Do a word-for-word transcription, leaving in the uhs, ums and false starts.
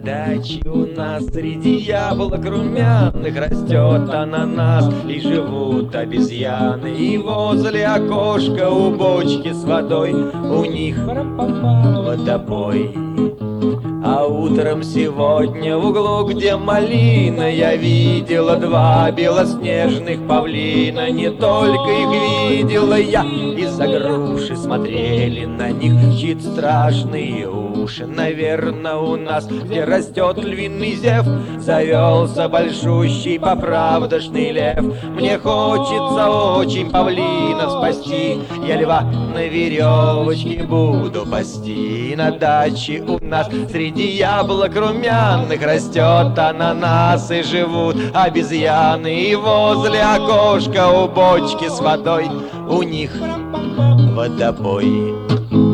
даче у нас среди яблок румяных растет ананас, и живут обезьяны. И возле окошка у бочки с водой у них водопой. А утром сегодня в углу, где малина, я видела два белоснежных павлина. Не только их видела я, из-за груши смотрели на них чьи-то страшные уши. Наверное, у нас, где растет львиный зев, завелся большущий поправдошный лев. Мне хочется очень павлинов спасти, я льва на веревочке буду пасти. На даче у нас среди яблок румяных растет ананас, и живут обезьяны. И возле окошка у бочки с водой у них водопой.